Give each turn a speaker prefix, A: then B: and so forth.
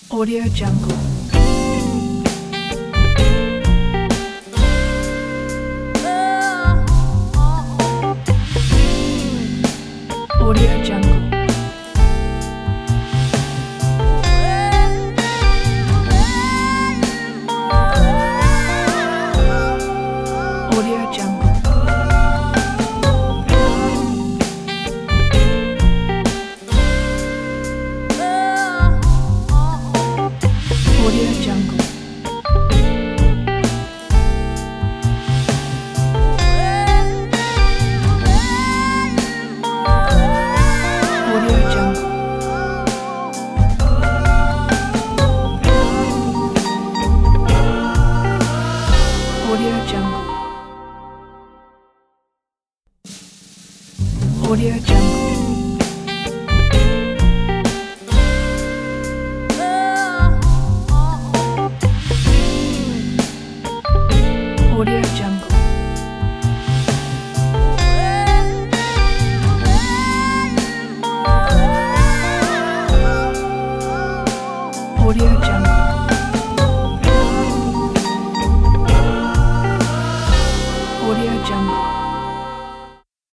A: Audio Jungle. Audio Jungle. Audio Jungle. Audio Jungle. Audio Jungle. Audio Jungle. Audio Jungle. Audio Jungle.